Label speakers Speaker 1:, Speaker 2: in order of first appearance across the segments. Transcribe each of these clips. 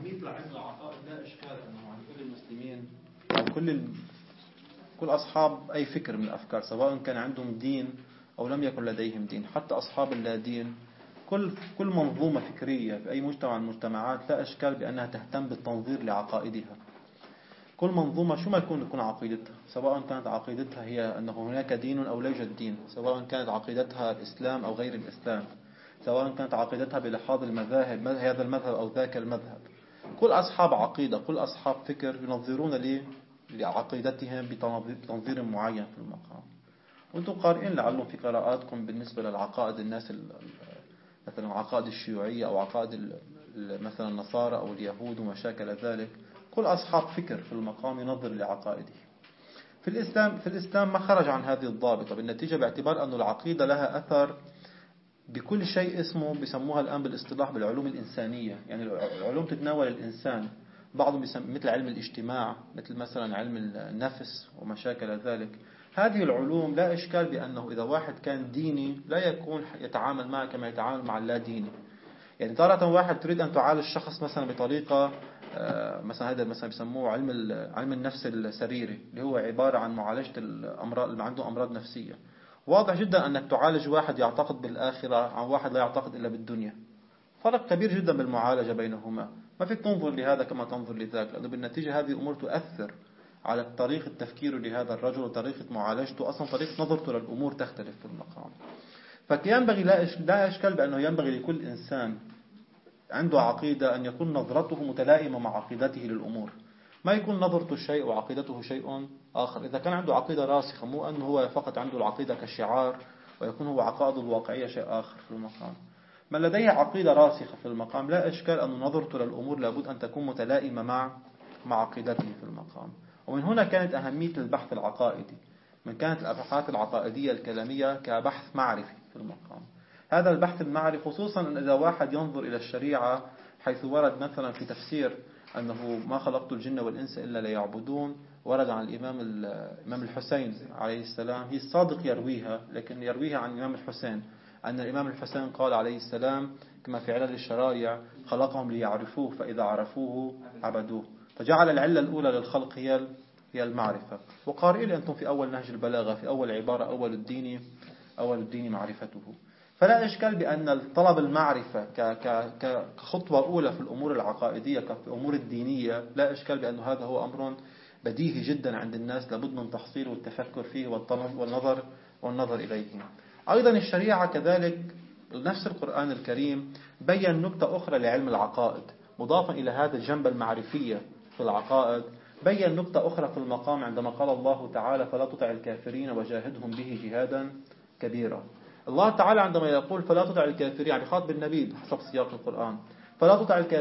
Speaker 1: أهمية العلم العقائد لا إشكال أنه عن كل المسلمين أو كل أصحاب أي فكر من الأفكار، سواء كان عندهم دين أو لم يكن لديهم دين، حتى أصحاب اللا دين، كل منظومة فكرية في أي مجتمع من المجتمعات لا إشكال بأنها تهتم بالتنظير لعقائدها. كل منظومة شو ما تكون عقيدتها، سواء كانت عقيدتها هي أنه هناك دين أو لا يوجد دين، سواء كانت عقيدتها الإسلام أو غير الإسلام، سواء كانت عقيدتها بلحاظ المذاهب، هذا المذهب أو ذاك المذهب. كل أصحاب عقيدة، كل أصحاب فكر ينظرون لعقيدتهم بتنظير معين في المقام. وأنتم قارئين لعلهم في قراءاتكم بالنسبة للعقائد الناس مثلا عقائد الشيوعية أو عقائد مثلا النصارى أو اليهود وما شاكل ذلك. كل أصحاب فكر في المقام ينظر لعقائده. في الإسلام ما خرج عن هذه الضابطة بالنتيجة، باعتبار أن العقيدة لها أثر بكل شيء اسمه بيسموها الآن بالاصطلاح بالعلوم الإنسانية، يعني العلوم تتناول الإنسان. بعضهم مثل علم الاجتماع، مثل مثلا علم النفس وما شاكل ذلك. هذه العلوم لا إشكال بأنه إذا واحد كان ديني لا يكون يتعامل معه كما يتعامل مع اللا ديني. يعني تارة واحد تريد أن تعالج شخص مثلا بطريقة مثلا هذا مثلا بيسموه علم النفس السريري، اللي هو عبارة عن معالجة الأمراض اللي عنده أمراض نفسية. واضح جدا أنك تعالج واحد يعتقد بالآخرة عن واحد لا يعتقد إلا بالدنيا. فرق كبير جدا بالمعالجة بينهما. ما فيك تنظر لهذا كما تنظر لذاك، لأنه بالنتيجة هذه الأمور تؤثر على طريقة تفكيره لهذا الرجل وطريقة معالجته، أصلا طريقة نظرته للأمور تختلف في المقام. فينبغي لا إشكال بأنه ينبغي لكل إنسان عنده عقيدة أن يكون نظرته متلائمة مع عقيدته للأمور، ما يكون نظرته شيء وعقيدته شيء آخر. إذا كان عنده عقيدة راسخة، مو أنه هو فقط عنده العقيدة كشعار ويكون هو عقائده الواقعية شيء آخر في المقام. من لديه عقيدة راسخة في المقام لا إشكال أن نظرته للأمور لابد أن تكون متلائمة مع عقيدته في المقام. ومن هنا كانت أهمية البحث العقائدي، من كانت الأبحاث العقائدية الكلامية كبحث معرفي في المقام. هذا البحث المعرفي خصوصا أن إذا واحد ينظر إلى الشريعة، حيث ورد مثلا في تفسير أنه ما خلقت الجن والإنس إلا ليعبدون، ورد عن الإمام الحسين عليه السلام، هي الصادق يرويها، لكن يرويها عن الإمام الحسين أن الإمام الحسين قال عليه السلام كما في علل الشرائع: خلقهم ليعرفوه فإذا عرفوه عبدوه. فجعل العلة الأولى للخلق هي المعرفة. وقارئين أنتم في أول نهج البلاغة في أول عبارة: أول الدين معرفته. فلا إشكال بأن طلب المعرفة كخطوة أولى في الأمور العقائدية في الأمور الدينية، لا إشكال بأن هذا هو أمر بديهي جدا عند الناس، لابد من تحصيله والتفكر فيه والنظر إليه. أيضا الشريعة كذلك، نفس القرآن الكريم بيّن نكتة أخرى لعلم العقائد، مضافا إلى هذا الجنب المعرفية في العقائد، بيّن نكتة أخرى في المقام عندما قال الله تعالى: فلا تطع الكافرين وجاهدهم به جهادا كبيرا. الله تعالى عندما يقول فلا تطع الكافرين، يعني خاطب النبي حسب سياق القرآن، فلا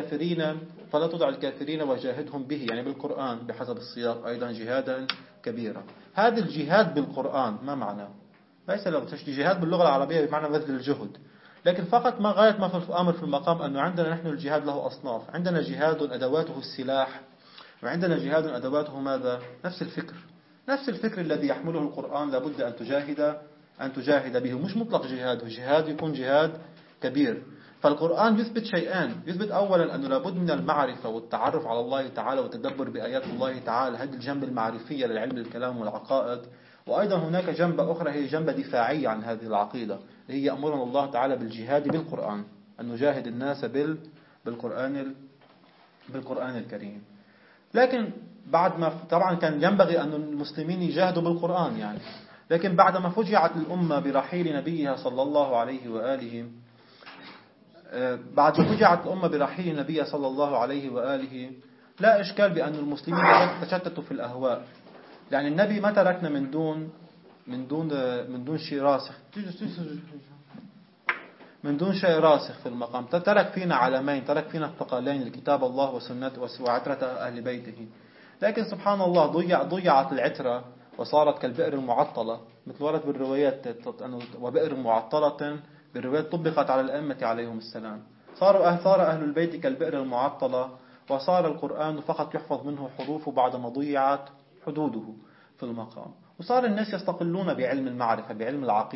Speaker 1: تطع الكافرين وجاهدهم به، يعني بالقرآن بحسب السياق أيضا جهادا كبيرا. هذا الجهاد بالقرآن ما معناه؟ ليس الجهاد باللغة العربية بمعنى بذل الجهد، لكن فقط ما غاية ما في الأمر في المقام أنه عندنا نحن الجهاد له أصناف. عندنا جهاد أدواته السلاح، وعندنا جهاد أدواته ماذا؟ نفس الفكر الذي يحمله القرآن لابد أن تجاهد به، مش مطلق جهاد يكون جهاد كبير. فالقرآن يثبت شيئان: يثبت أولا أنه لابد من المعرفة والتعرف على الله تعالى والتدبر بآيات الله تعالى، هذه الجنب المعرفية للعلم الكلام والعقائد. وأيضا هناك جنبة أخرى هي جنبة دفاعية عن هذه العقيدة، اللي هي أمرنا الله تعالى بالجهاد بالقرآن، أن نجاهد الناس بالقرآن الكريم. لكن بعد ما طبعا كان ينبغي أن المسلمين يجاهدوا بالقرآن يعني، لكن بعدما فجعت الأمة برحيل نبيها صلى الله عليه وآله، لا إشكال بأن المسلمين تشتتوا في الأهواء. يعني النبي ما تركنا من دون شيء راسخ في المقام. ترك فينا علمين، ترك فينا الثقلين: الكتاب الله وسنته وعترة أهل بيته. لكن سبحان الله ضيعت العترة وصارت كالبئر المعطلة، مثل ورد بالروايات: وبئر معطلة، بالروايات طبقت على الأئمة عليهم السلام. صار أهل البيت كالبئر المعطلة، وصار القرآن فقط يحفظ منه حروفه بعدما ضيعت حدوده في المقام. وصار الناس يستقلون بعلم المعرفة، بعلم العقيدة،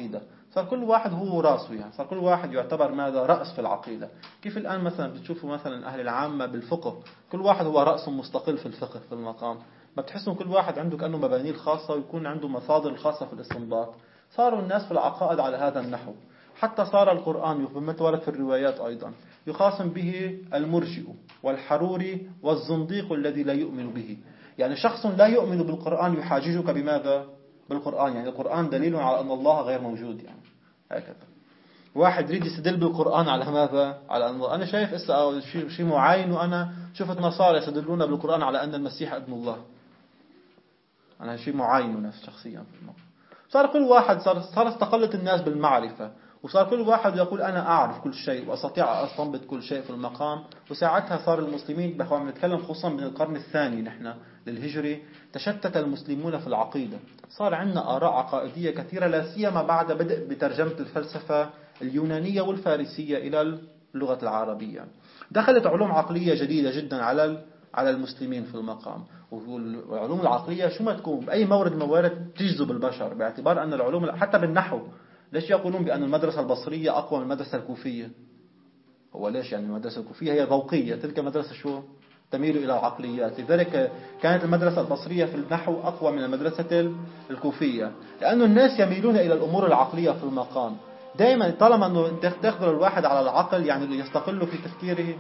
Speaker 1: صار كل واحد هو راسه، يعني صار كل واحد يعتبر ماذا رأس في العقيدة. كيف الآن مثلا بتشوفوا مثلا أهل العامة بالفقه كل واحد هو رأس مستقل في الفقه في المقام، ما بتحسوا كل واحد عنده كأنه مبانيه الخاصة ويكون عنده مصادر الخاصة في الاستنباط. صاروا الناس في العقائد على هذا النحو. حتى صار القرآن مثل ورد في الروايات أيضا يخاصم به المرجئ والحروري والزنديق الذي لا يؤمن به. يعني شخص لا يؤمن بالقرآن يحاججك بماذا؟ بالقرآن، يعني القرآن دليل على أن الله غير موجود، يعني هكذا. واحد يريد يستدل بالقرآن على ماذا؟ على أن الله. أنا شايف شيء معين، وأنا شفت نصارى يستدلون بالقرآن على أن المسيح ابن الله. أنا شيء معين نفس شخصيا. صار كل واحد صار استقلت الناس بالمعرفة، وصار كل واحد يقول أنا أعرف كل شيء وأستطيع أستنبط كل شيء في المقام. وساعتها صار المسلمين بخوام نتكلم خصوصا من القرن الثاني نحن للهجري، تشتت المسلمون في العقيدة. صار عندنا آراء عقائدية كثيرة، لا سيما بعد بدء بترجمة الفلسفة اليونانية والفارسية إلى اللغة العربية. دخلت علوم عقلية جديدة جدا على المسلمين في المقام. والعلوم العقلية شو ما تكون بأي مورد موارد تجذب البشر، باعتبار أن العلوم حتى بالنحو، ليش يقولون بأن المدرسة البصرية أقوى من المدرسة الكوفية؟ هو ليش؟ يعني المدرسة الكوفية هي ذوقية، تلك المدرسة شو؟ تميل إلى العقليات. لذلك كانت المدرسة البصرية في النحو أقوى من المدرسة الكوفية، لأن الناس يميلون إلى الأمور العقلية في المقام. دائما طالما أنه تقدر الواحد على العقل، يعني يستقل في تفكيره.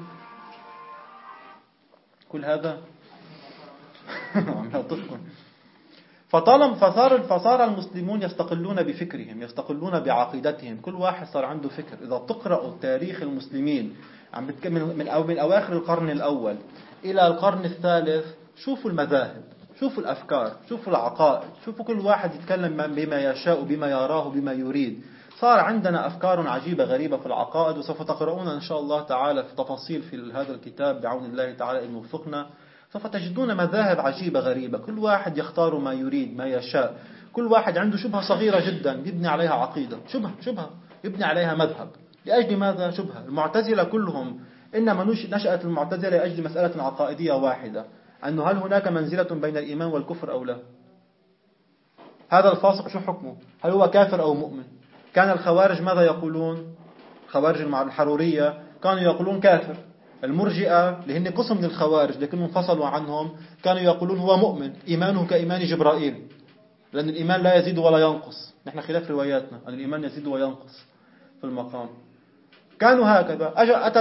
Speaker 1: كل هذا فصار المسلمون يستقلون بفكرهم، يستقلون بعقيدتهم. كل واحد صار عنده فكر. إذا تقرأوا تاريخ المسلمين من أواخر القرن الأول إلى القرن الثالث، شوفوا المذاهب، شوفوا الأفكار، شوفوا العقائد، شوفوا كل واحد يتكلم بما يشاء بما يراه بما يريد. صار عندنا أفكار عجيبة غريبة في العقائد، وسوف تقرؤون إن شاء الله تعالى في تفاصيل في هذا الكتاب بعون الله تعالى إن وفقنا. سوف تجدون مذاهب عجيبة غريبة، كل واحد يختار ما يريد ما يشاء. كل واحد عنده شبهة صغيرة جدا يبني عليها عقيدة، شبهة يبني عليها مذهب. لأجل ماذا شبهة؟ المعتزلة كلهم إنما نشأت المعتزلة لأجل مسألة عقائدية واحدة، أنه هل هناك منزلة بين الإيمان والكفر أو لا؟ هذا الفاسق شو حكمه؟ هل هو كافر أو مؤمن؟ كان الخوارج ماذا يقولون؟ الخوارج الحرورية كانوا يقولون كافر. المرجئة اللي هن قسم من الخوارج لكنهم انفصلوا عنهم كانوا يقولون هو مؤمن، إيمانه كإيمان جبرائيل، لأن الإيمان لا يزيد ولا ينقص. نحن خلاف رواياتنا أن الإيمان يزيد وينقص في المقام. كانوا هكذا.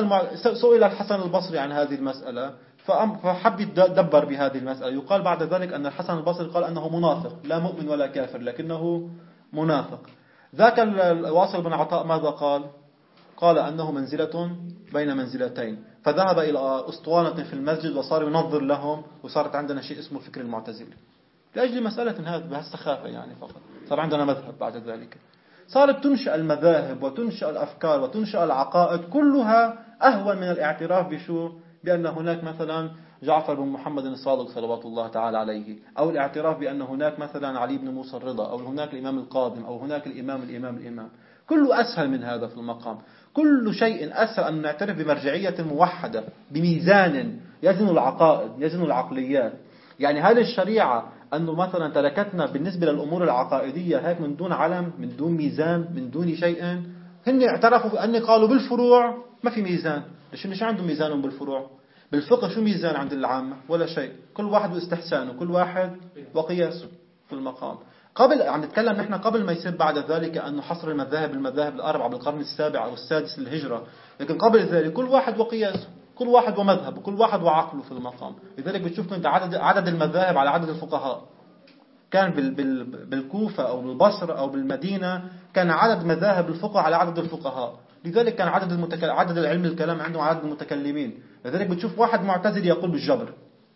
Speaker 1: سئل الحسن البصري عن هذه المسألة فحب يدبر بهذه المسألة. يقال بعد ذلك أن الحسن البصري قال أنه منافق، لا مؤمن ولا كافر لكنه منافق. ذاك الواصل بن عطاء ماذا قال؟ قال أنه منزلة بين منزلتين، فذهب إلى أسطوانة في المسجد وصار ينظر لهم، وصارت عندنا شيء اسمه فكر المعتزلة لأجل مسألة هذا بهالسخافة يعني فقط. صار عندنا مذهب بعد ذلك. صارت تنشأ المذاهب وتنشأ الأفكار وتنشأ العقائد كلها أهون من الاعتراف بشو؟ بأن هناك مثلا جعفر بن محمد الصادق صلوات الله تعالى عليه، أو الاعتراف بأن هناك مثلا علي بن موسى الرضا، أو هناك الإمام القاضم، أو هناك الإمام. كله أسهل من هذا في المقام. كل شيء أسهل أن نعترف بمرجعية موحدة بميزان يزن العقائد يزن العقليات. يعني هذه الشريعة أنه مثلا تركتنا بالنسبة للأمور العقائدية هيك من دون علم، من دون ميزان، من دون شيء. هن اعترفوا بأن قالوا بالفروع ما في ميزان. ليش عندهم ميزان بالفروع؟ بالفقه شو ميزان عند العامة؟ ولا شيء. كل واحد واستحسانه، كل واحد وقياسه في المقام. عم نتكلم نحن قبل ما يصير بعد ذلك أنه حصر المذاهب الأربعة بالقرن السابع أو السادس للهجرة. لكن قبل ذلك كل واحد وقياسه، كل واحد ومذهب، وكل واحد وعقله في المقام. لذلك بتشوف أنت عدد المذاهب على عدد الفقهاء. كان بالكوفة أو بالبصرة أو بالمدينة كان عدد مذاهب الفقه على عدد الفقهاء. لذلك كان عدد العلم الكلام عندهم عدد المتكلمين. لذلك بتشوف واحد معتزلي يقول بالجبر،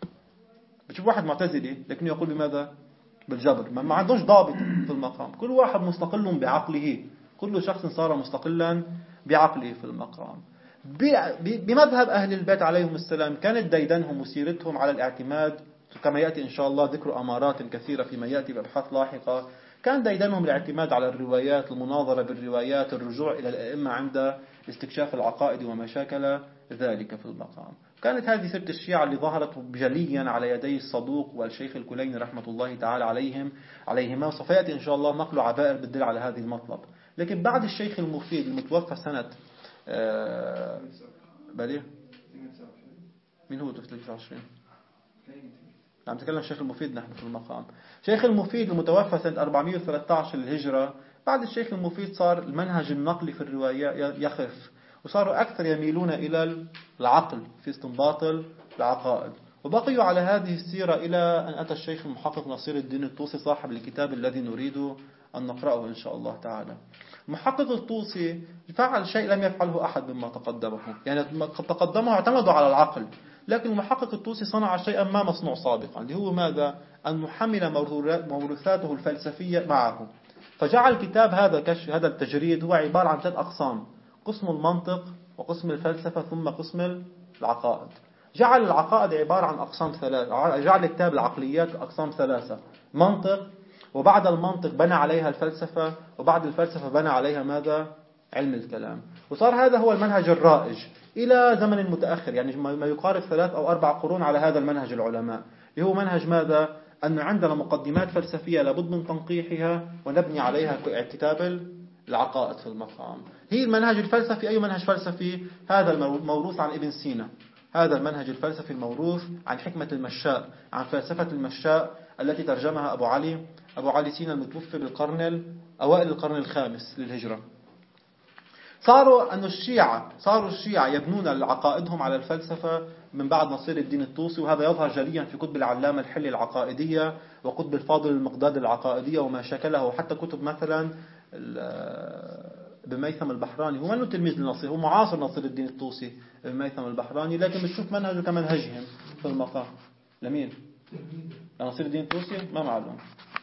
Speaker 1: بتشوف واحد معتزلي لكنه يقول بماذا؟ بالجبر. ما عندوش ضابط في المقام. كل واحد مستقل بعقله، كل شخص صار مستقلا بعقله في المقام. بمذهب أهل البيت عليهم السلام كانت ديدنهم وسيرتهم على الاعتماد، كما يأتي إن شاء الله ذكر أمارات كثيرة فيما يأتي بأبحاث لاحقة. كان ديدنهم الاعتماد على الروايات، المناظرة بالروايات، الرجوع إلى الأئمة عند استكشاف العقائد ومشاكل ذلك في المقام. كانت هذه سيرة الشيعة اللي ظهرت جليا على يدي الصدوق والشيخ الكليني رحمة الله تعالى عليهما. وسوف يأتي إن شاء الله نقل عبائر بالدل على هذه المطلب. لكن بعد الشيخ المفيد المتوفى سنة بليه، مين هو توفى 23؟ عم تكلم الشيخ المفيد نحن في المقام. شيخ المفيد المتوفى سنة 413 للهجرة، بعد الشيخ المفيد صار المنهج النقلي في الرواية يخف، وصاروا أكثر يميلون إلى العقل في استنباط العقائد، وبقيوا على هذه السيرة إلى أن أتى الشيخ المحقق نصير الدين الطوسي صاحب الكتاب الذي نريد أن نقرأه إن شاء الله تعالى. المحقق الطوسي فعل شيء لم يفعله أحد مما تقدمه، يعني قد تقدمه اعتمدوا على العقل، لكن المحقق الطوسي صنع شيئا ما مصنوع سابقا، اللي هو ماذا؟ أن يحمل موروثاته الفلسفية معه، فجعل كتاب هذا التجريد هو عبارة عن 3 أقسام: قسم المنطق، وقسم الفلسفة، ثم قسم العقائد. جعل العقائد عبارة عن أقسام 3، جعل كتاب العقليات أقسام 3: منطق، وبعد المنطق بنى عليها الفلسفة، وبعد الفلسفة بنى عليها ماذا؟ علم الكلام. وصار هذا هو المنهج الرائج إلى زمن متأخر، يعني ما يقارب 3 أو 4 قرون على هذا المنهج العلماء، اللي هو منهج ماذا؟ أن عندنا مقدمات فلسفية لابد من تنقيحها ونبني عليها كتاب العقائد في المقام. هي المنهج الفلسفي. أي منهج فلسفي؟ هذا الموروث عن ابن سينا، هذا المنهج الفلسفي الموروث عن حكمة المشاء، عن فلسفة المشاء التي ترجمها أبو علي سينا المتوفى أوائل القرن الخامس للهجرة. صاروا الشيعة يبنون عقائدهم على الفلسفة من بعد نصير الدين الطوسي، وهذا يظهر جليا في كتب العلامة الحلي العقائدية وكتب الفاضل المقداد العقائدية وما شكله، وحتى كتب مثلا ابن ميثم البحراني. هو منه تلميذ لنصير، هو معاصر نصير الدين الطوسي ابن ميثم البحراني، لكن بتشوف منهجه كمنهجهم في المقام. لمين؟ لنصير الدين الطوسي؟ ما معلوم،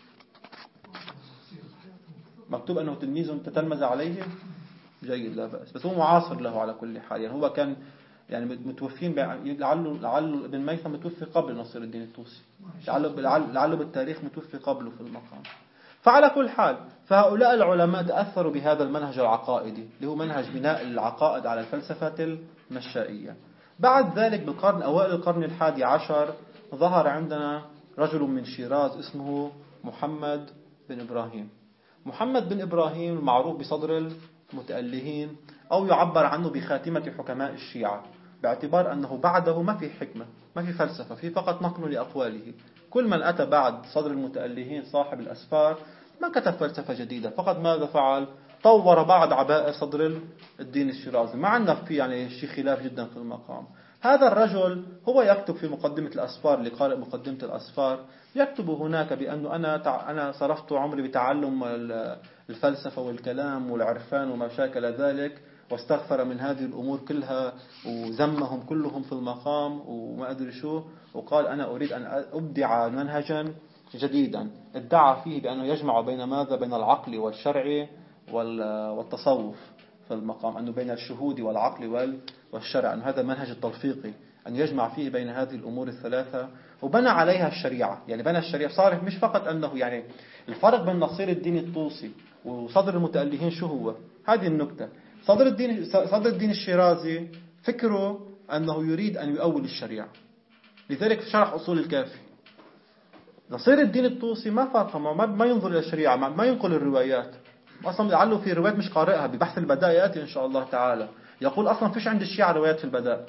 Speaker 1: مكتوب أنه تلميذ تتلمذ عليه، جيد لا بأس، بس هو معاصر له على كل حال. يعني هو كان يعني متوفين لعله ابن ميثم متوفي قبل نصير الدين الطوسي، لعله بالتاريخ متوفي قبله في المقام. فعلى كل حال فهؤلاء العلماء تأثروا بهذا المنهج العقائدي اللي هو منهج بناء العقائد على الفلسفة المشائية. بعد ذلك أوائل القرن 11 ظهر عندنا رجل من شيراز اسمه محمد بن إبراهيم. محمد بن إبراهيم المعروف بصدر المتألهين، أو يعبر عنه بخاتمة حكماء الشيعة، باعتبار أنه بعده ما في حكمة، ما في فلسفة، في فقط نقل لأقواله. كل من أتى بعد صدر المتألهين صاحب الأسفار ما كتب فلسفة جديدة، فقط ماذا فعل؟ طور بعض عبائر صدر الدين الشيرازي، ما عندنا في يعني شيء خلاف جدا في المقام. هذا الرجل هو يكتب في مقدمة الأسفار، اللي قارئ مقدمة الأسفار يكتب هناك بأنه أنا صرفت عمري بتعلم الفلسفة والكلام والعرفان وما شاكل ذلك، واستغفر من هذه الأمور كلها وذمهم كلهم في المقام وما أدري شو، وقال أنا أريد أن أبدع منهجا جديدا ادعى فيه بأنه يجمع بين ماذا؟ بين العقل والشرع والتصوف في المقام، أنه بين الشهود والعقل والشرع، أن هذا المنهج التلفيقي أن يجمع فيه بين هذه الأمور الثلاثة، وبنى عليها الشريعة. يعني بنى الشريعة، صار مش فقط أنه يعني الفرق بين نصير الدين الطوسي وصدر المتألهين شو هو؟ هذه النكتة. صدر الدين الشيرازي فكره أنه يريد أن يؤول الشريعة، لذلك شرح أصول الكافي. نصير الدين الطوسي ما فرق، ما ينظر إلى الشريعة، ما ينقل الروايات، أصلا لعله في روايات مش قارئها، ببحث البداء يأتي إن شاء الله تعالى يقول أصلا فيش عند الشيعة روايات في البداء.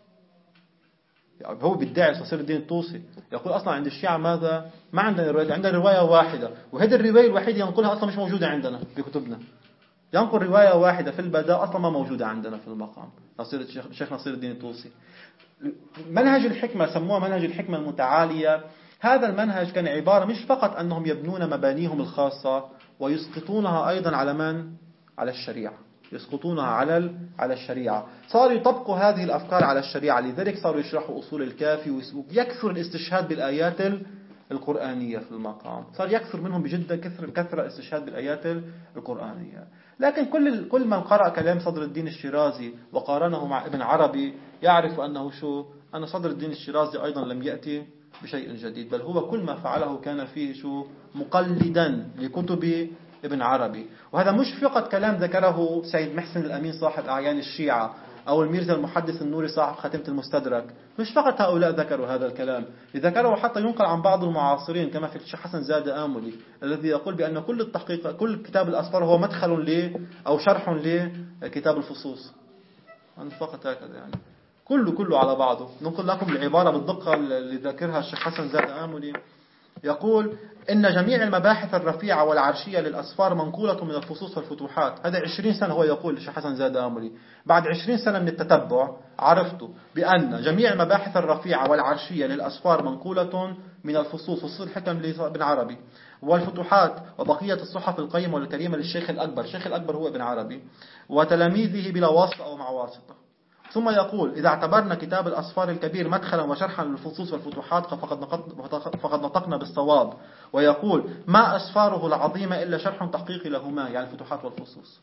Speaker 1: يعني هو بيدعي نصير الدين الطوسي يقول أصلا عند الشيعة ماذا؟ ما عندنا روايات، عندنا رواية واحدة، وهذه الرواية الوحيدة ينقلها أصلا مش موجودة عندنا في كتبنا. ينقل رواية واحدة في البداء أصلا ما موجودة عندنا في المقام، الشيخ نصير الدين الطوسي. منهج الحكمة سموه منهج الحكمة المتعالية. هذا المنهج كان عبارة مش فقط أنهم يبنون مبانيهم الخاصة ويسقطونها أيضا على من؟ على الشريعة، يسقطونها على الشريعة. صاروا يطبقوا هذه الأفكار على الشريعة، لذلك صاروا يشرحوا أصول الكافي، ويكثر الاستشهاد بالآيات القرآنية في المقام، صار يكثر منهم بجد كثرة استشهاد بالآيات القرآنية. لكن كل من قرأ كلام صدر الدين الشيرازي وقارنه مع ابن عربي يعرف أنه أن صدر الدين الشيرازي أيضا لم يأتي بشيء جديد، بل هو كل ما فعله كان فيه مقلدا لكتب ابن عربي. وهذا مش فقط كلام ذكره سيد محسن الأمين صاحب أعيان الشيعة، أو الميرزا المحدث النوري صاحب خاتمة المستدرك. مش فقط هؤلاء ذكروا هذا الكلام، ذكروا حتى ينقل عن بعض المعاصرين كما في الشيخ حسن زاد آملي الذي يقول بأن كل التحقيق، كل كتاب الأسفار هو مدخل أو شرح لكتاب الفصوص. أنا فقط هكذا يعني كله على بعضه. ننقل لكم العبارة بالدقة اللي ذكرها الشيخ حسن زاد آملي. يقول إن جميع المباحث الرفيعة والعرشية للأسفار منقولة من الفصوص والفتوحات. هذا 20 سنة هو يقول الشيخ حسن زاد آملي. بعد 20 سنة من التتبع عرفت بأن جميع المباحث الرفيعة والعرشية للأسفار منقولة من الفصوص، فصول الحكم لابن عربي، والفتوحات وبقية الصحف القيمة والكريمة للشيخ الأكبر. الشيخ الأكبر هو ابن عربي وتلاميذه بلا واسطة أو مع واسطة. ثم يقول إذا اعتبرنا كتاب الأسفار الكبير مدخلا وشرحا للفصوص والفتوحات فقد نطقنا بالصواب. ويقول ما أسفاره العظيمة إلا شرح تحقيقي لهما، يعني الفتوحات والفصوص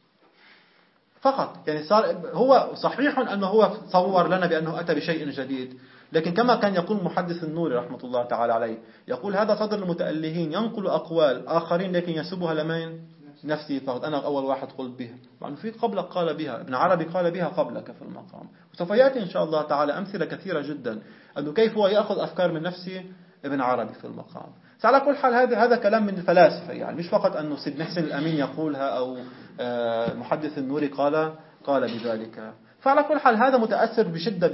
Speaker 1: فقط. يعني صار هو صحيح أنه هو صور لنا بأنه أتى بشيء جديد، لكن كما كان يقول محدث النوري رحمة الله تعالى عليه، يقول هذا صدر المتألهين ينقل أقوال آخرين لكن ينسبها لمن؟ نفسي فقط. أنا أول واحد قلت بها، مع في قبلك قال بها، ابن عربي قال بها قبلك في المقام. وسوف يأتي إن شاء الله تعالى أمثلة كثيرة جدا أنه كيف هو يأخذ أفكار من نفسه ابن عربي في المقام. على كل حال هذا كلام من الفلاسفة، يعني مش فقط أنه سيد محسن الأمين يقولها أو محدث النوري قال بذلك. فعلى كل حال هذا متأثر بشدة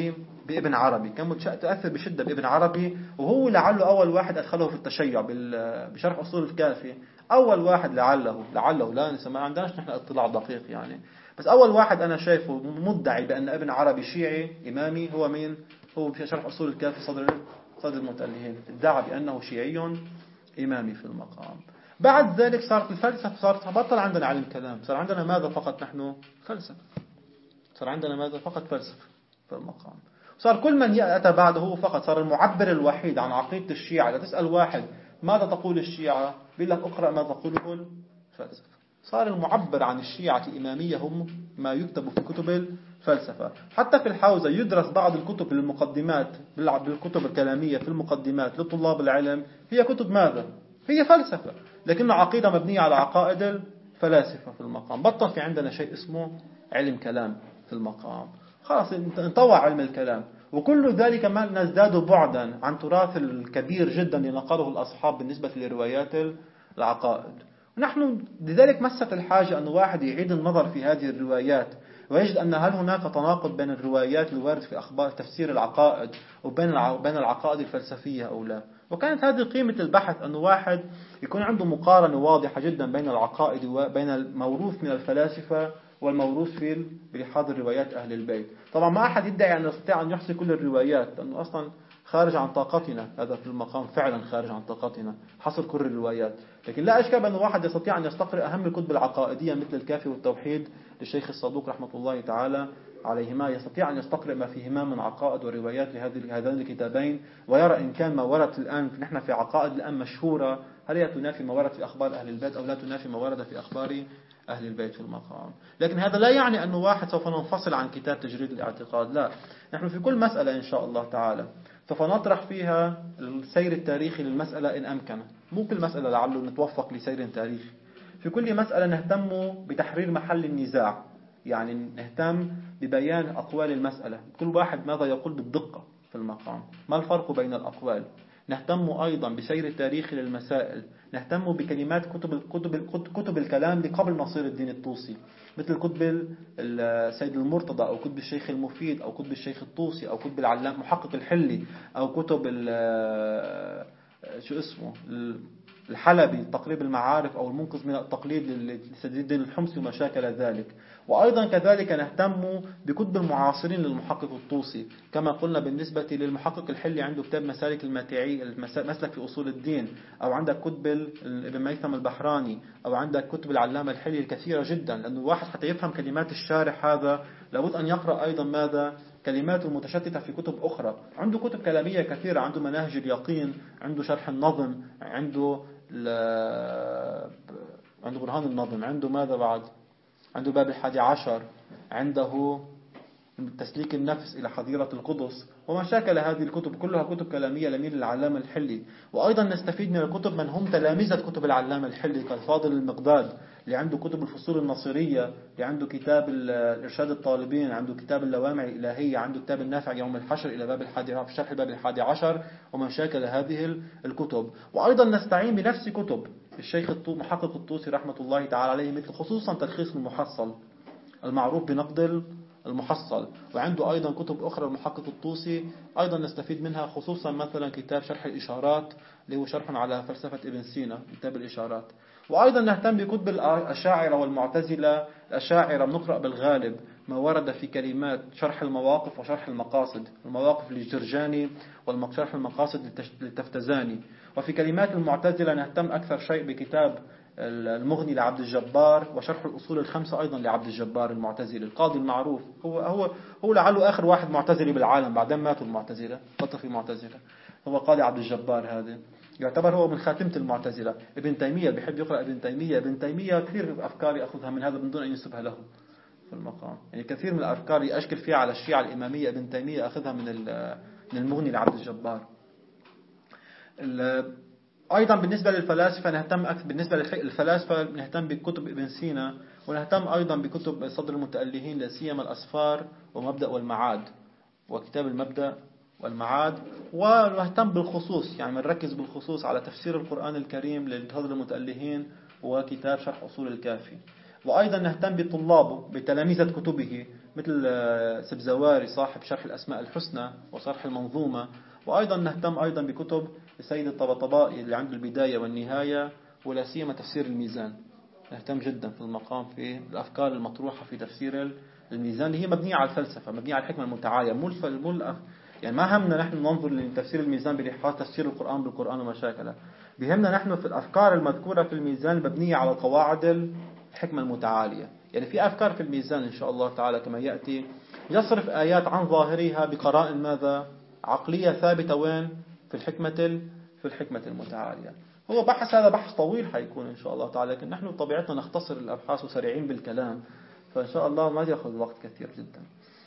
Speaker 1: بابن عربي، كان متأثر بشدة بابن عربي، وهو لعله أول واحد أدخله في التشيع بشرح أصول الكافي. أول واحد لعله لا نسمع، ما عندناش نحن اطلاع دقيق يعني، بس أول واحد أنا شايفه مدعي بأن ابن عربي شيعي إمامي هو مين؟ هو في شرح أصول الكافي صدر المتألهين ادعى بأنه شيعي إمامي في المقام. بعد ذلك صارت الفلسفة، صارت بطل عندنا علم كلام، صار عندنا ماذا فقط نحن؟ فلسفة. صار عندنا ماذا فقط؟ فلسفة في المقام. صار كل من يأتى بعده هو فقط صار المعبر الوحيد عن عقيدة الشيعة. إذا تسأل واحد ماذا تقول الشيعة بيقول لك اقرأ ما تقوله الفلسفة. صار المعبر عن الشيعة إمامية هم ما يكتب في كتب الفلسفة. حتى في الحوزة يدرس بعض الكتب المقدمات، بالكتب الكلامية في المقدمات لطلاب العلم، هي كتب ماذا؟ هي فلسفة، لكن عقيدة مبنية على عقائد الفلاسفة في المقام. بطل في عندنا شيء اسمه علم كلام في المقام، خلاص انطوى علم الكلام. وكل ذلك ما نزداد بعدا عن تراث الكبير جدا لنقله الأصحاب بالنسبة لروايات العقائد. ونحن لذلك مست الحاجة أن واحد يعيد النظر في هذه الروايات ويجد أن هل هناك تناقض بين الروايات الوارد في أخبار تفسير العقائد وبين العقائد الفلسفية أو لا. وكانت هذه قيمة البحث، أن واحد يكون عنده مقارنة واضحة جدا بين العقائد وبين الموروث من الفلاسفة والموروث في بحاضر روايات أهل البيت. طبعا ما أحد يدعي أن يستطيع أن يحصي كل الروايات، لأنه أصلا خارج عن طاقتنا، هذا في المقام فعلا خارج عن طاقتنا حصر كل الروايات. لكن لا أشك بأن واحد يستطيع أن يستقرأ أهم الكتب العقائدية مثل الكافي والتوحيد للشيخ الصدوق رحمة الله تعالى عليهما، يستطيع أن يستقرأ ما فيهما من عقائد وروايات لهذين الكتابين، ويرى إن كان ما ورد الآن نحن في عقائد الآن مشهورة هل هي تنافي ما ورد في أخبار أهل البيت أو لا تنافي ما ورد في أخبار أهل البيت في المقام. لكن هذا لا يعني أن واحد سوف ننفصل عن كتاب تجريد الاعتقاد، لا. نحن في كل مسألة إن شاء الله تعالى سوف نطرح فيها السير التاريخي للمسألة إن أمكن. مو كل مسألة لعله نتوفق لسير تاريخي، في كل مسألة نهتم بتحرير محل النزاع، يعني نهتم ببيان أقوال المسألة، كل واحد ماذا يقول بالدقة في المقام، ما الفرق بين الأقوال. نهتم أيضا بسير التاريخ للمسائل، نهتم بكلمات كتب الكلام قبل نصير الدين الطوسي، مثل كتب السيد المرتضى أو كتب الشيخ المفيد أو كتب الشيخ الطوسي أو كتب العلام محقق الحلي أو كتب الحلبي تقريب المعارف أو المنقذ من التقليد لسيد الدين الحمصي وما شاكل ذلك. وأيضا كذلك نهتم بكتب المعاصرين للمحقق الطوسي، كما قلنا بالنسبة للمحقق الحلي عنده كتاب مسالك الماتعي المسلك في أصول الدين، أو عندك كتب ابن ميثم البحراني، أو عندك كتب العلامة الحلي الكثيرة جدا. لأنه الواحد حتى يفهم كلمات الشارح هذا لابد أن يقرأ أيضا ماذا كلمات متشتتة في كتب أخرى. عنده كتب كلامية كثيرة، عنده مناهج اليقين، عنده شرح النظم، عنده برهان النظم، عنده ماذا بعد، عنده باب 11، عنده تسليك النفس إلى حظيرة القدس، وما شاكل هذه الكتب كلها كتب كلامية لميل العلامة الحلي. وأيضا نستفيد من الكتب من هم تلامذة كتب العلامة الحلي كالفاضل المقداد اللي عنده كتب الفصول النصيرية، اللي عنده كتاب الإرشاد الطالبين، عنده كتاب اللوامع الإلهية، عنده كتاب النافع يوم الحشر إلى باب في شرح الباب 11، وما شاكل هذه الكتب. وأيضا نستعين بنفس كتب الشيخ محقق الطوسي رحمة الله تعالى عليه، مثل خصوصا تلخيص المحصل المعروف بنقد المحصل، وعنده أيضا كتب أخرى المحقق الطوسي أيضا نستفيد منها، خصوصا مثلا كتاب شرح الإشارات اللي هو شرح على فلسفة ابن سينا، كتاب الإشارات. وأيضا نهتم بكتب الأشاعرة والمعتزلة. الأشاعرة بنقرأ بالغالب ما ورد في كلمات شرح المواقف وشرح المقاصد، المواقف للجرجاني وشرح المقاصد للتفتزاني. وفي كلمات المعتزلة نهتم أكثر شيء بكتاب المغني لعبد الجبار، وشرح الأصول الخمسة أيضا لعبد الجبار المعتزلي القاضي المعروف. هو لعله آخر واحد معتزلي بالعالم، بعدين ماتوا المعتزلة، بطل في معتزلة. هو قاضي عبد الجبار، هذا يعتبر هو من خاتمة المعتزلة. ابن تيمية بيحب يقرأ ابن تيمية. ابن تيمية كثير أفكار يأخذها من هذا من دون أن ينسبها له في المقام، يعني كثير من الأفكار يأشكل فيها على الشيعة الإمامية ابن تيمية أخذها من المغني لعبد الجبار. أيضا بالنسبة للفلاسفة نهتم بالنسبة للفلاسفة نهتم بكتب ابن سينا، ونهتم أيضا بكتب صدر المتألهين لا سيما الأسفار ومبدأ والمعاد وكتاب المبدأ والمعاد. ونهتم بالخصوص، يعني نركز بالخصوص على تفسير القرآن الكريم لصدر المتألهين وكتاب شرح أصول الكافي. وأيضا نهتم بطلابه بتلامذة كتبه مثل سبزواري صاحب شرح الأسماء الحسنى وشرح المنظومة. وأيضا نهتم أيضا بكتب السيد الطبطبائي اللي عنده البداية والنهاية، ولا سيما تفسير الميزان. نهتم جدا في المقام في الأفكار المطروحة في تفسير الميزان اللي هي مبنية على الفلسفة، مبنية على الحكمة المتعالية، يعني ما همنا نحن ننظر لتفسير الميزان بلحاظ تفسير القرآن بالقرآن ومشاكله. بهمنا نحن في الأفكار المذكورة في الميزان المبنية على قواعد الحكمة المتعالية. يعني في أفكار في الميزان إن شاء الله تعالى كما يأتي يصرف آيات عن ظاهرها بقرائن ماذا؟ عقلية ثابتة. وين؟ في الحكمة المتعالية. هو بحث، هذا بحث طويل حيكون إن شاء الله تعالى، لكن نحن بطبيعتنا نختصر الأبحاث وسريعين بالكلام، فإن شاء الله ما يأخذ وقت كثير جدا.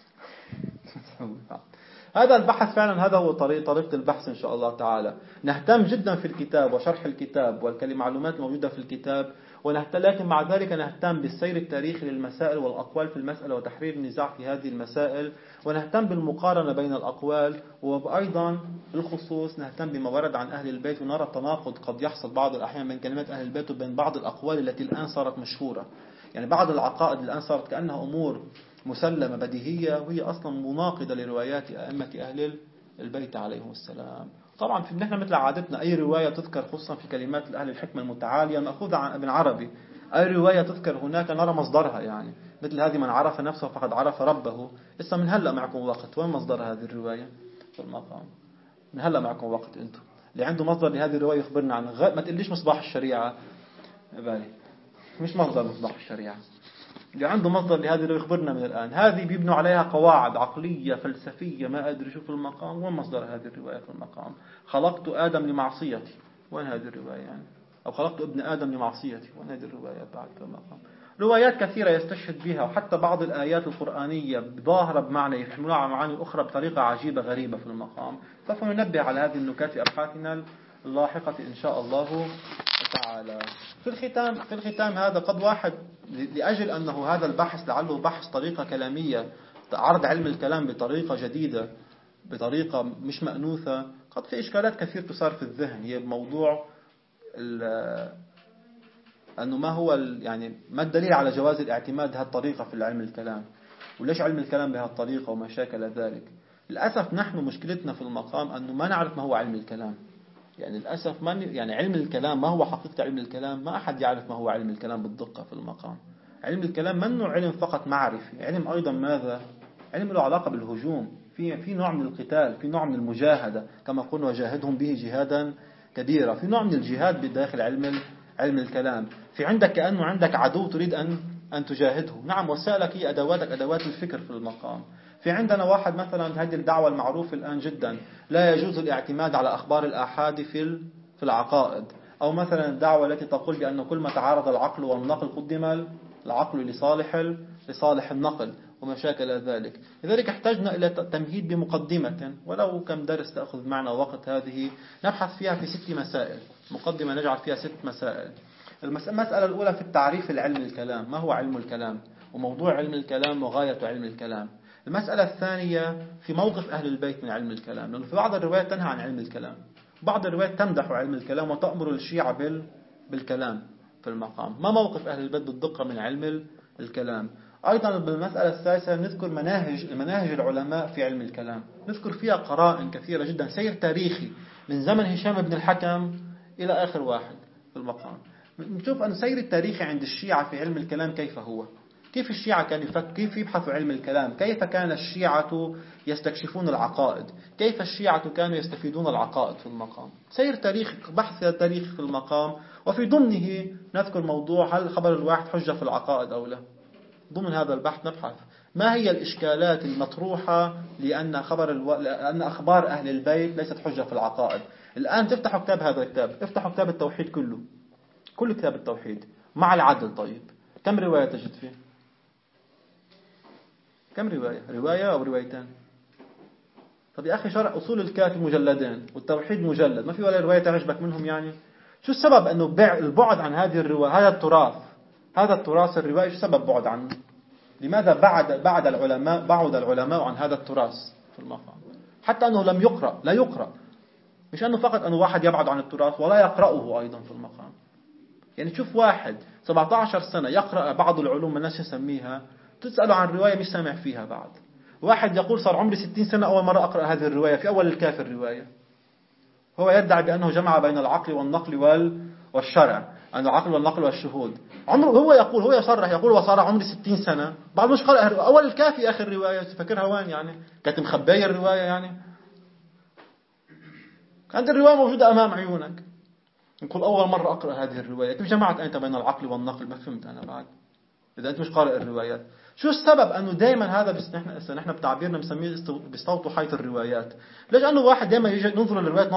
Speaker 1: هذا البحث فعلا هذا هو طريقة البحث إن شاء الله تعالى. نهتم جدا في الكتاب وشرح الكتاب والمعلومات الموجودة في الكتاب، لكن مع ذلك نهتم بالسير التاريخي للمسائل والأقوال في المسألة وتحرير النزاع في هذه المسائل، ونهتم بالمقارنة بين الأقوال. وأيضا بالخصوص نهتم بما ورد عن أهل البيت، ونرى التناقض قد يحصل بعض الأحيان بين كلمات أهل البيت وبين بعض الأقوال التي الآن صارت مشهورة. يعني بعض العقائد الآن صارت كأنها أمور مسلمة بديهية، وهي أصلا مناقضة لروايات أئمة أهل البيت عليهم السلام. طبعا في نحن مثل عادتنا أي رواية تذكر خصوصا في كلمات أهل الحكمة المتعالية مأخوذة عن ابن عربي. أي رواية تذكر هناك نرى مصدرها، يعني مثل هذه من عرف نفسه فقد عرف ربه. لسه من هلأ معكم وقت، وين مصدر هذه الرواية في المقام؟ من هلأ معكم وقت أنتم اللي عنده مصدر لهذه الرواية يخبرنا عنه. ما تقليش مصباح الشريعة بالي، مش مصدر مصباح الشريعة. اللي عنده مصدر لهذه الرواية يخبرنا من الآن. هذه بيبنوا عليها قواعد عقلية فلسفية ما أدري شو في المقام. وين مصدر هذه الرواية في المقام؟ خلقت آدم لمعصيتي، وين هذه الرواية يعني؟ أو خلقت ابن آدم لمعصيتي، وين هذه الروايات بعد في المقام؟ روايات كثيرة يستشهد بها، وحتى بعض الآيات القرآنية ظاهرة بمعنى يحملها على معاني أخرى بطريقة عجيبة غريبة في المقام. سوف ننبه على هذه النكات في أبحاثنا اللاحقة إن شاء الله تعالى. في الختام هذا قد واحد لأجل أنه هذا البحث لعله بحث طريقة كلامية، عرض علم الكلام بطريقة جديدة بطريقة مش مأنوثة، قد في إشكالات كثير تثار في الذهن. هي بموضوع أنه ما هو يعني ما الدليل على جواز الاعتماد هذه الطريقة في علم الكلام، وليش علم الكلام بهذه الطريقة وما شاكل ذلك. للأسف نحن مشكلتنا في المقام أنه ما نعرف ما هو علم الكلام. يعني للأسف يعني علم الكلام ما هو حقيقة علم الكلام، ما أحد يعرف ما هو علم الكلام بالدقة في المقام. علم الكلام منه علم فقط معرفي، علم أيضا ماذا؟ علم له علاقة بالهجوم، في نوع من القتال، في نوع من المجاهدة كما قلنا وجاهدهم به جهادا كبيرا. في نوع من الجهاد بداخل علم الكلام. في عندك كأنه عندك عدو تريد أن تجاهده. نعم، وسائلك هي أدواتك، أدوات الفكر في المقام. في عندنا واحد مثلا هذه الدعوة المعروفة الآن جدا، لا يجوز الاعتماد على أخبار الآحاد في العقائد. أو مثلا الدعوة التي تقول بأن كل ما تعارض العقل والنقل قدم العقل لصالح النقل. وما شاكل ذلك. لذلك احتجنا إلى تمهيد بمقدمة، ولو كم درس تأخذ معنا وقت، هذه نبحث فيها في 6 مسائل. مقدمة نجعل فيها 6 مسائل. المسألة الأولى في التعريف العلم الكلام، ما هو علم الكلام، وموضوع علم الكلام وغاية علم الكلام. المسألة الثانية في موقف أهل البيت من علم الكلام، لأنه في بعض الروايات تنهى عن علم الكلام، بعض الروايات تمدح علم الكلام وتأمر الشيعة بالكلام في المقام. ما موقف أهل البيت بالدقة من علم الكلام؟ أيضا بالمسألة الثالثة نذكر مناهج العلماء في علم الكلام، نذكر فيها قرائن كثيرة جدا، سير تاريخي من زمن هشام بن الحكم إلى آخر واحد في المقام. نشوف أن سير التاريخي عند الشيعة في علم الكلام كيف هو، كيف الشيعة كيف يبحثوا علم الكلام، كيف كان الشيعة يستكشفون العقائد، كيف الشيعة كانوا يستفيدون العقائد في المقام. سير تاريخ، بحث تاريخي في المقام، وفي ضمنه نذكر موضوع هل خبر الواحد حجة في العقائد أو لا. ضمن هذا البحث نبحث ما هي الإشكالات المطروحة لأن لأن أخبار أهل البيت ليست حجة في العقائد. الآن تفتحوا كتاب، هذا الكتاب افتحوا كتاب التوحيد كله، كل كتاب التوحيد مع العدل. طيب كم رواية تجد فيه؟ كم رواية أو روايتان؟ طب يا أخي شرح أصول الكافي مجلدين والتوحيد مجلد، ما في ولا رواية تعجبك منهم يعني؟ شو السبب أنه البعد عن هذه الرواية، هذا التراث الروائي، شو سبب بعد عنه؟ لماذا بعد العلماء عن هذا التراث في المقام؟ حتى أنه لا يقرأ، مش أنه فقط أنه واحد يبعد عن التراث ولا يقرأه أيضا في المقام. يعني تشوف واحد 17 سنة يقرأ بعض العلوم الناس يسميها، تسأله عن رواية مش سامع فيها بعد. واحد يقول صار عمري 60 سنة أول مرة أقرأ هذه الرواية، في أول الكافر الرواية. هو يدعي بأنه جمع بين العقل والنقل والشرع، أن العقل والنقل والشهود. هو يصرح يقول وصار عمري 60 سنة، بعد مش قرأ أول الكافي آخر الرواية. تفكرها وين يعني؟ كانت مخبية الرواية يعني؟ كانت الرواية موجودة أمام عيونك. يقول أول مرة أقرأ هذه الرواية، كيف جمعت أنت بين العقل والنقل؟ ما فهمت أنا بعد إذا أنت مش قارئ الروايات. شو السبب أنه دائما هذا نحن بتعبيرنا بنسميه بيستوطوا حيث الروايات؟ ليش؟ أنه واحد دائما يجي ننظر للروايات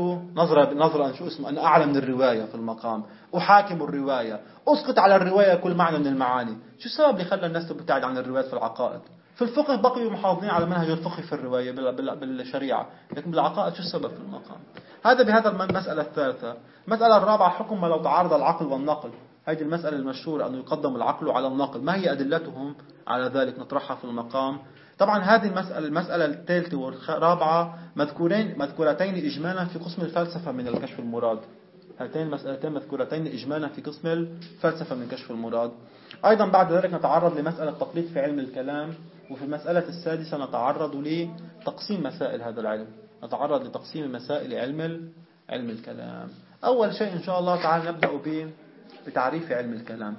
Speaker 1: نظرة شو اسمه، أنا أعلى من الرواية في المقام، أحاكم الرواية، أسقط على الرواية كل معنى من المعاني. شو السبب اللي خلى الناس تبتعد عن الروايات في العقائد؟ في الفقه بقيوا محافظين على منهج الفقه في الرواية بالشريعة، لكن بالعقائد شو السبب في المقام؟ هذا بهذا المسألة الثالثة. المسألة الرابعة حكم ما لو تعارض العقل والنقل. هذه المسألة المشهورة أنه يقدم العقل على النقل، ما هي أدلتهم على ذلك؟ نطرحها في المقام. طبعا هذه المسألة الثالثة والرابعة مذكورتين إجمالا في قسم الفلسفة من الكشف المراد. هاتين المسألتين مذكورتين إجمالا في قسم الفلسفة من كشف المراد. أيضا بعد ذلك نتعرض لمسألة تقليد في علم الكلام، وفي المسألة السادسة نتعرض لتقسيم مسائل هذا العلم، نتعرض لتقسيم مسائل علم الكلام. أول شيء إن شاء الله تعالى نبدأ بتعريف علم الكلام.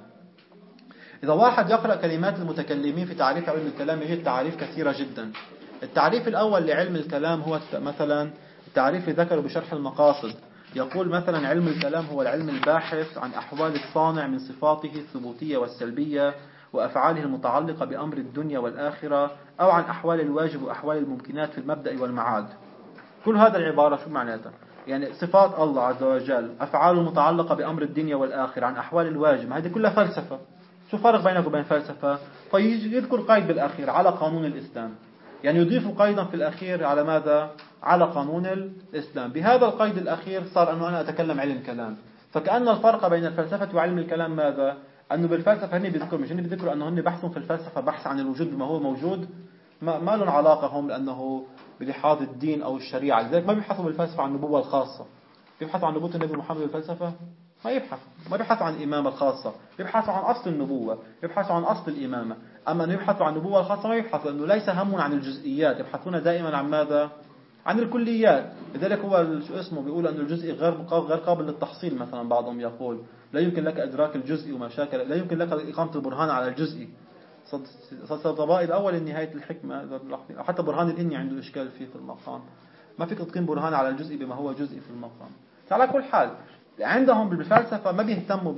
Speaker 1: إذا واحد يقرأ كلمات المتكلمين في تعريف علم الكلام يجد تعريف كثيرة جدا. التعريف الأول لعلم الكلام هو مثلا التعريف اللي ذكره بشرح المقاصد. يقول مثلا علم الكلام هو العلم الباحث عن أحوال الصانع من صفاته الثبوتية والسلبية وأفعاله المتعلقة بأمر الدنيا والآخرة، أو عن أحوال الواجب وأحوال الممكنات في المبدأ والمعاد. كل هذا العبارة شو معناتها؟ يعني صفات الله عز وجل، أفعاله المتعلقة بأمر الدنيا والآخرة، عن أحوال الواجب، هذه كلها فلسفة. شو فرق بينك وبين فلسفة؟ فيذكر قيد بالأخير على قانون الإسلام، يعني يضيف قيدا في الأخير على ماذا؟ على قانون الإسلام. بهذا القيد الأخير صار أنه أنا أتكلم علم كلام. فكأن الفرق بين الفلسفة وعلم الكلام ماذا؟ أنه بالفلسفة هن بيذكروا أنه هن بحثوا في الفلسفة بحث عن الوجود بما هو موجود، ما لهم علاقة هم لأنه بلحاظ الدين أو الشريعة. لذلك ما بيبحثوا بالفلسفة عن النبوة الخاصة. بيبحثوا عن نبوة النبي محمد بالفلسفة؟ ما بيبحثوا عن الإمامة الخاصة، بيبحثوا عن أصل النبوة، بيبحثوا عن أصل الإمامة. أما أن يبحثوا عن النبوة الخاصة ما يبحثوا، لأنه ليس همهم عن الجزئيات، يبحثون دائما عن ماذا؟ عن الكليات. لذلك هو بيقول أن الجزء غير قابل للتحصيل. مثلا بعضهم يقول لا يمكن لك إدراك الجزء وما شاكل، لا يمكن لك إقامة البرهان على الجزء. صدطبائي الأول نهاية الحكمة، حتى برهان الإني عنده إشكال فيه في المقام. ما فيك تقيم برهان على الجزء بما هو جزء في المقام. على كل حال عندهم بالفلسفة ما بيهتموا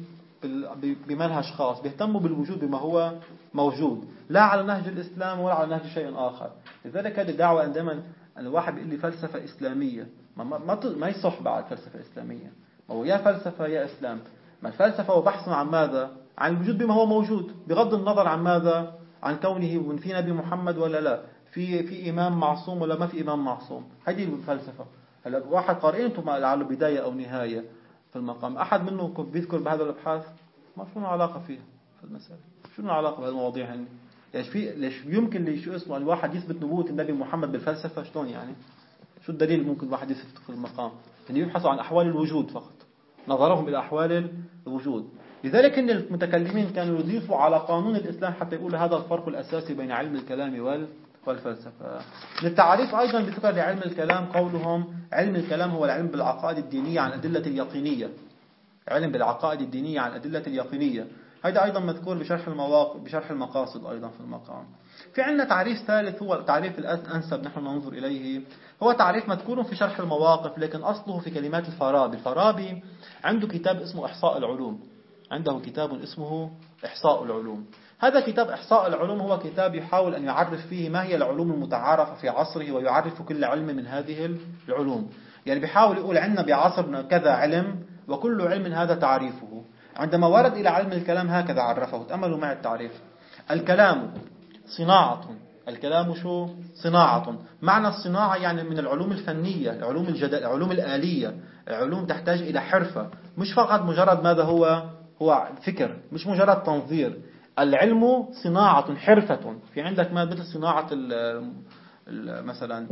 Speaker 1: بمنهج خاص، بيهتموا بالوجود بما هو موجود، لا على نهج الإسلام ولا على نهج شيء آخر. لذلك هذه الدعوة عندما أن الواحد بيقول لي فلسفة إسلامية ما يصح بعد فلسفة إسلامية. ما هو يا فلسفة يا إسلام. ما الفلسفة هو بحث عن ماذا؟ عن الوجود بما هو موجود، بغض النظر عن ماذا؟ عن كونه في نبي محمد ولا لا، في إمام معصوم ولا ما في إمام معصوم. هذه الفلسفة. هلا واحد قارئينتم لعله بداية أو نهاية في المقام، أحد منكم بيذكر بهذا الأبحاث؟ ما شو علاقة فيها في المسألة؟ شو علاقة بهذه المواضيع هني؟ يعني ليش يمكن شو اسمه الواحد يثبت نبوة النبي محمد بالفلسفة؟ شلون يعني؟ شو الدليل ممكن الواحد يثبته في المقام؟ يعني يبحثوا عن أحوال الوجود فقط، نظرهم إلى أحوال الوجود. لذلك إن المتكلمين كانوا يضيفوا على قانون الإسلام حتى يقولوا هذا الفرق الأساسي بين علم الكلام والفلسفة. للتعريف أيضا بذكر لعلم الكلام قولهم علم الكلام هو العلم بالعقائد الدينية عن أدلة اليقينية. علم بالعقائد الدينية عن أدلة اليقينية، هذا أيضا مذكور بشرح المقاصد أيضا في المقام. في عندنا تعريف ثالث هو التعريف الأنسب نحن ننظر إليه، هو تعريف مذكور في شرح المواقف لكن أصله في كلمات الفارابي. الفارابي عنده كتاب اسمه إحصاء العلوم، عنده كتاب اسمه إحصاء العلوم. هذا كتاب إحصاء العلوم هو كتاب يحاول أن يعرف فيه ما هي العلوم المتعارفة في عصره ويعرف كل علم من هذه العلوم. يعني بيحاول يقول عندنا بعصرنا كذا علم وكل علم هذا تعريفه. عندما ورد إلى علم الكلام هكذا عرفه. تأملوا معي التعريف: الكلام صناعة. الكلام شو؟ صناعة. معنى الصناعة يعني من العلوم الفنية، العلوم العلوم الآلية، العلوم تحتاج إلى حرفة، مش فقط مجرد ماذا هو فكر، مش مجرد تنظير. العلم صناعة، حرفة. في عندك ما مثل صناعة مثلا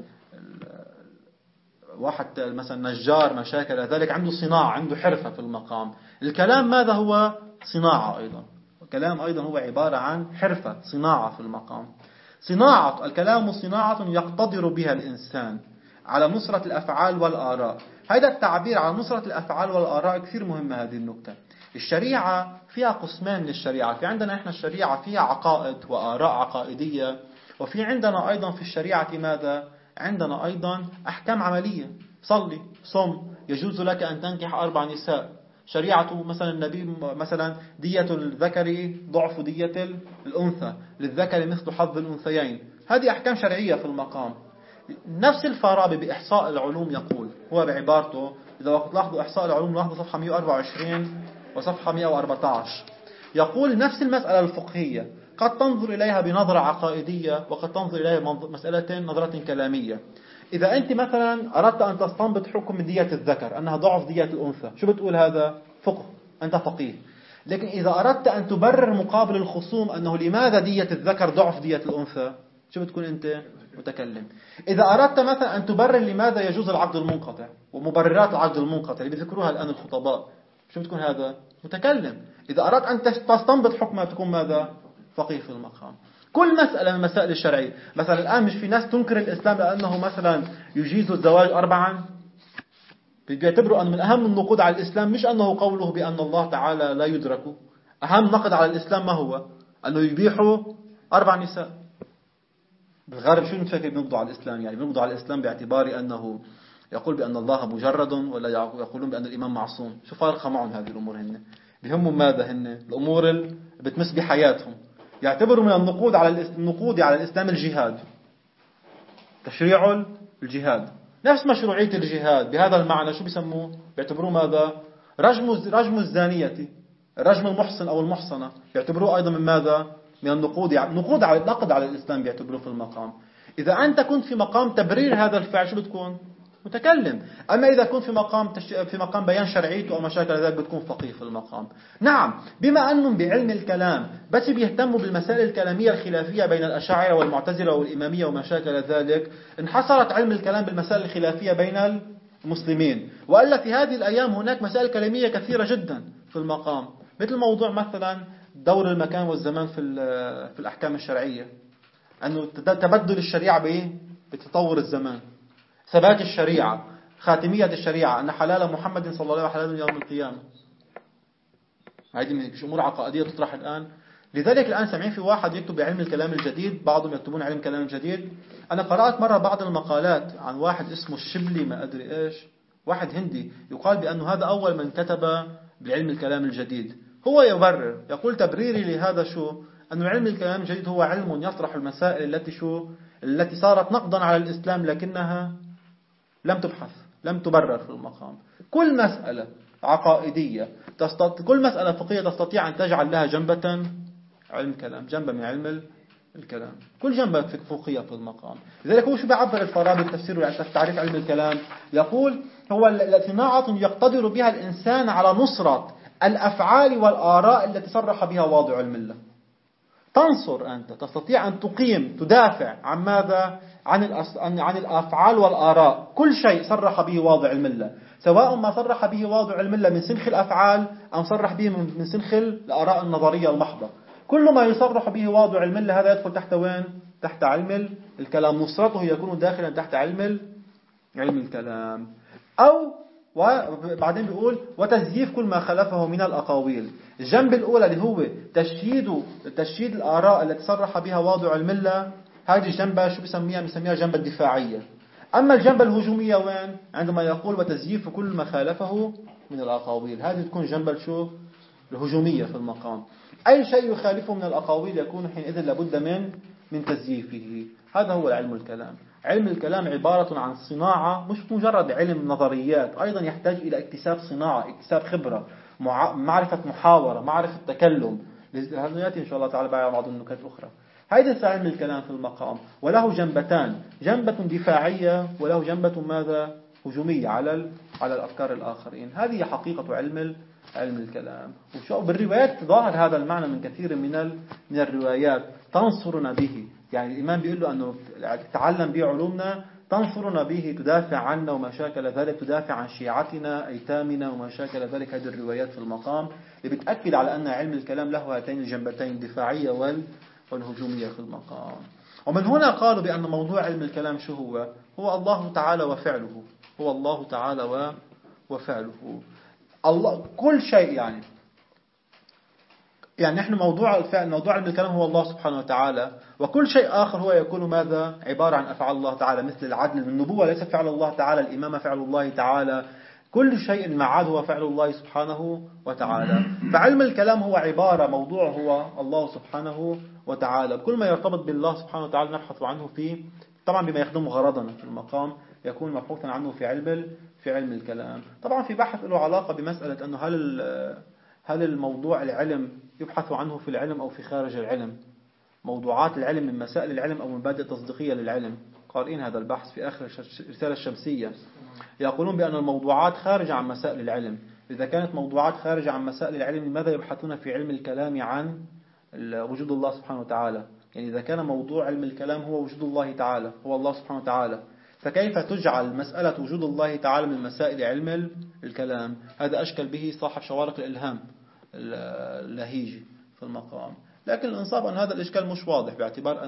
Speaker 1: واحد مثلا نجار مشاكل ذلك عنده صناعة، عنده حرفة في المقام. الكلام ماذا هو؟ صناعة أيضا. الكلام أيضا هو عبارة عن حرفة، صناعة في المقام. صناعة الكلام صناعة يقتدر بها الإنسان على نصرة الأفعال والآراء. هذا التعبير على نصرة الأفعال والآراء كثير مهمة. هذه النكتة. الشريعة فيها قسمان للشريعة. في عندنا إحنا الشريعة فيها عقائد وآراء عقائدية، وفي عندنا أيضا في الشريعة ماذا؟ عندنا أيضا أحكام عملية. صلي، صم، يجوز لك أن تنكح 4 نساء. شريعة مثلا النبي مثلا دية الذكر ضعف دية الأنثى، للذكر مثل حظ الأنثيين. هذه أحكام شرعية في المقام. نفس الفارابي بإحصاء العلوم يقول هو بعبارته، إذا وقت تلاحظوا إحصاء العلوم لاحظوا صفحة 124 وصفحة 114، يقول نفس المسألة الفقهية قد تنظر إليها بنظرة عقائدية وقد تنظر إليها مسألة نظرة كلامية. إذا أنت مثلا أردت أن تستنبط حكم من دية الذكر أنها ضعف دية الأنثى، شو بتقول؟ هذا فقه، أنت فقيه. لكن إذا أردت أن تبرر مقابل الخصوم أنه لماذا دية الذكر ضعف دية الأنثى، شو بتكون أنت؟ متكلم. إذا أردت مثلا أن تبرر لماذا يجوز العقد المنقطع ومبررات العقد المنقطع اللي بيذكروها الآن الخطباء، شو بتكون؟ هذا متكلم. إذا أردت أن تستنبط حكمها تكون ماذا؟ فقيه في المقام. كل مسألة من المسائل الشرعية. مثلا الآن مش في ناس تنكر الإسلام لأنه مثلا يجيز الزواج 4، بيعتبروا أن من أهم النقود على الإسلام مش أنه قوله بأن الله تعالى لا يدرك. أهم نقد على الإسلام ما هو؟ أنه يبيحوا 4 نساء. بالغرب شو نتفكر بنقضوا على الإسلام؟ يعني بنقضوا على الإسلام باعتبار أنه يقول بأن الله مجرد، ولا يقولون بأن الإمام معصوم. شو فارقة معهم هذه الأمور؟ هن بهمهم ماذا؟ هن الأمور اللي بتمس بحياتهم. يعتبروا من النقود على الإسلام الجهاد، تشريع الجهاد، نفس مشروعية الجهاد بهذا المعنى. شو بيسموه؟ بيعتبروه ماذا؟ رجم الزانية، رجم المحصن أو المحصنة، يعتبروه أيضا من ماذا؟ من النقود على النقد على الإسلام بيعتبروه في المقام. إذا أنت كنت في مقام تبرير هذا الفعل شو بتكون؟ متكلم. أما إذا كنت في مقام بيان شرعيته أو مشاكل ذلك بتكون فقيه في المقام. نعم، بما أنهم بعلم الكلام بس بيهتموا بالمسائل الكلامية الخلافية بين الأشاعرة والمعتزلة والإمامية ومشاكل ذلك، انحصرت علم الكلام بالمسائل الخلافية بين المسلمين. وإلا في هذه الأيام هناك مسائل كلامية كثيرة جدا في المقام، مثل موضوع مثلا دور المكان والزمان في الأحكام الشرعية، أنه تبدل الشريعة بتطور الزمان، ثبات الشريعة، خاتمية الشريعة، أن حلال محمد صلى الله عليه وسلم حلال يوم القيامة. هذه مش أمور عقائدية تطرح الآن. لذلك الآن سمعين في واحد يكتب بعلم الكلام الجديد، بعضهم يكتبون علم الكلام الجديد. أنا قرأت مرة بعض المقالات عن واحد اسمه الشبلي ما أدري إيش، واحد هندي، يقال بأنه هذا أول من كتب بعلم الكلام الجديد. هو يبرر، يقول تبريري لهذا شو؟ أن علم الكلام الجديد هو علم يطرح المسائل التي صارت نقضا على الإسلام لكنها لم تبحث، لم تبرر في المقام. كل مسألة عقائدية، كل مسألة فقهية تستطيع أن تجعل لها جنبة علم الكلام، جنبة من علم الكلام. كل جنبة فوقية في المقام. لذلك هو شو بيعبر الفارابي بتفسيره في تعريف علم الكلام؟ يقول هو صناعة يقتدر بها الإنسان على نصرة الأفعال والآراء التي صرح بها واضع الملة. تنصر أنت، تستطيع أن تقيم، تدافع عن ماذا؟ عن الأفعال والآراء. كل شيء صرح به واضع الملة، سواء ما صرح به واضع الملة من سنخ الأفعال أو صرح به من سنخ الآراء النظرية المحضة. كل ما يصرح به واضع الملة هذا يدخل تحت وين؟ تحت علم الكلام. نصرته يكون داخلا تحت علم الكلام. أو وبعدين بيقول وتزييف كل ما خلفه من الأقاويل. الجنب الأولى اللي هو تشييد الآراء التي صرح بها واضع الملة، هذه الجنبة شو بسميها؟ بسميها الجنبة الدفاعية. أما الجنبة الهجومية وين؟ عندما يقول وتزييف كل ما خالفه من الأقاويل، هذه تكون جنبة شو؟ الهجومية في المقام. أي شيء يخالفه من الأقاويل يكون حينئذ لابد من تزييفه. هذا هو علم الكلام. علم الكلام عبارة عن صناعة، مش مجرد علم نظريات، أيضا يحتاج إلى اكتساب صناعة، اكتساب خبرة، معرفة محاورة، معرفة تكلم. هذا يأتي إن شاء الله تعالى بعض النكات الأخرى. هذا علم الكلام في المقام. وله جنبتان، جنبة دفاعية وله جنبة ماذا؟ هجومية على الأفكار الآخرين. هذه حقيقة علم الكلام. بالروايات ظاهر هذا المعنى من كثير من الروايات. تنصرنا به، يعني الإمام بيقول له أنه تعلم به علومنا، تنصرنا به، تدافع عنا وما شاكل ذلك، تدافع عن شيعتنا أيتامنا وما شاكل ذلك. هذه الروايات في المقام اللي بتأكد على أن علم الكلام له هاتين الجنبتين الدفاعية والهجومية في المقام. ومن هنا قالوا بأن موضوع علم الكلام شو هو الله تعالى وفعله. هو الله تعالى وفعله. الله كل شيء، يعني نحن موضوع علم الكلام هو الله سبحانه وتعالى، وكل شيء آخر هو يكون ماذا؟ عبارة عن أفعال الله تعالى، مثل العدل. النبوة ليس فعل الله تعالى، الإمامة فعل الله تعالى، كل شيء المعاد هو فعل الله سبحانه وتعالى. فعلم الكلام هو عبارة، موضوع هو الله سبحانه وتعالى. كل ما يرتبط بالله سبحانه وتعالى نبحث عنه فيه، طبعا بما يخدم غرضنا في المقام يكون مبحوثا عنه في علم الكلام. طبعا في بحث له علاقة بمسألة أنه هل الموضوع العلم يبحث عنه في العلم أو في خارج العلم، موضوعات العلم من مسائل العلم أو مبادئ تصديقية للعلم. قارئين هذا البحث في آخر رسالة الشمسية. يقولون بأن الموضوعات خارجة عن مسائل العلم. إذا كانت موضوعات خارجة عن مسائل العلم، لماذا يبحثون في علم الكلام عن وجود الله سبحانه وتعالى؟ يعني إذا كان موضوع علم الكلام هو وجود الله تعالى، هو الله سبحانه وتعالى، فكيف تجعل مسألة وجود الله تعالى من مسائل علم الكلام؟ هذا أشكل به صاحب شوارق الإلهام اللهيجي في المقام. لكن الإنصاف أن هذا الإشكال مش واضح، باعتبار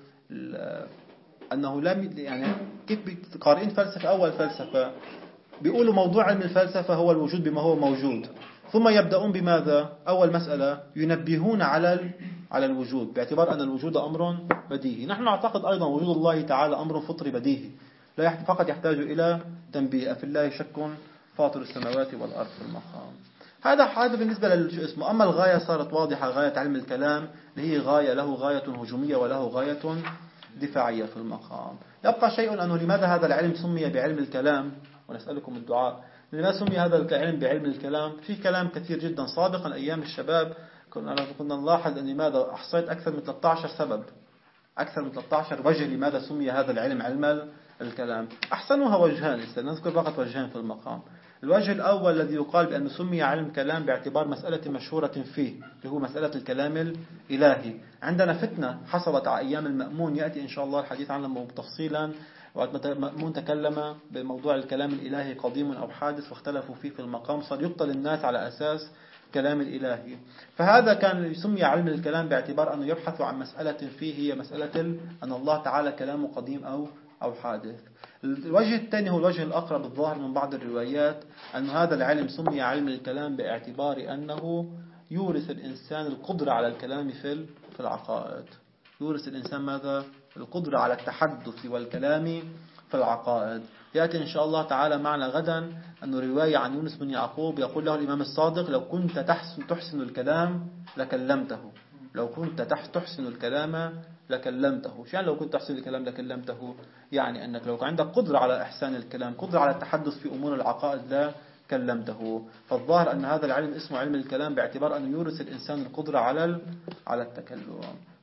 Speaker 1: أنه لم، يعني كيف قارئين فلسفة، أول فلسفة بيقولوا موضوع علم الفلسفة هو الوجود بما هو موجود، ثم يبدأون بماذا؟ أول مسألة ينبهون على الوجود، باعتبار أن الوجود أمر بديهي. نحن نعتقد أيضا وجود الله تعالى أمر فطري بديهي، لا فقط يحتاج إلى تنبيه. في الله شك فاطر السماوات والأرض في المقام. هذا بالنسبة للشيء اسمه. أما الغاية صارت واضحة، غاية علم الكلام اللي هي غاية، له غاية هجومية وله غاية دفاعية في المقام. يبقى شيء أنه لماذا هذا العلم سمي بعلم الكلام، ونسألكم الدعاء. لماذا سمي هذا العلم بعلم الكلام؟ في كلام كثير جدا. سابقا أيام الشباب كنا نلاحظ أن لماذا أحصيت أكثر من 13 سبب، أكثر من 13 وجه لماذا سمي هذا العلم علم الكلام. أحسنها وجهان، نذكر فقط وجهان في المقام. الوجه الأول الذي يقال بأنه سمي علم الكلام باعتبار مسألة مشهورة فيه، اللي هو مسألة الكلام الإلهي. عندنا فتنة حصلت على أيام المأمون، يأتي إن شاء الله الحديث عنه تفصيلا. وقت المأمون تكلم بموضوع الكلام الإلهي قديم أو حادث، واختلفوا فيه في المقام، صار يبطل الناس على أساس كلام الإلهي. فهذا كان يسمي علم الكلام باعتبار أنه يبحث عن مسألة فيه، هي مسألة أن الله تعالى كلامه قديم أو حادث. الوجه الثاني هو الوجه الأقرب الظاهر من بعض الروايات، أن هذا العلم سمي علم الكلام باعتبار أنه يورث الإنسان القدرة على الكلام في العقائد. يورث الإنسان ماذا؟ القدرة على التحدث والكلام في العقائد. يأتي إن شاء الله تعالى معنا غدا أن رواية عن يونس بن يعقوب يقول له الإمام الصادق: لو كنت تحسن الكلام لكلمته. لو كنت تحسن الكلام لكلمته. يعني لو كنت تحسن الكلام لكلمته، يعني أنك لو عندك قدرة على إحسان الكلام، قدرة على التحدث في أمور العقائد، لا كلمته. فالظاهر أن هذا العلم اسمه علم الكلام باعتبار أنه يورث الإنسان القدرة على التكلم.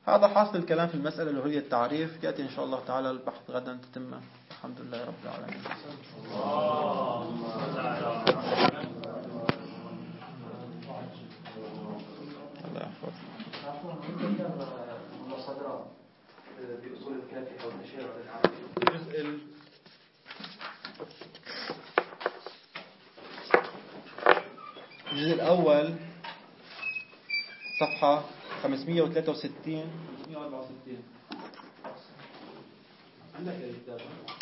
Speaker 1: هذا حاصل الكلام في المسألة اللي هي التعريف. يأتي إن شاء الله تعالى البحث غدا تتم. الحمد لله رب العالمين. الله يحفظ.
Speaker 2: المصادرات بأصول الكافي أو التشريع
Speaker 1: الجزء الأول صفحة 563 564. عندك الكتاب؟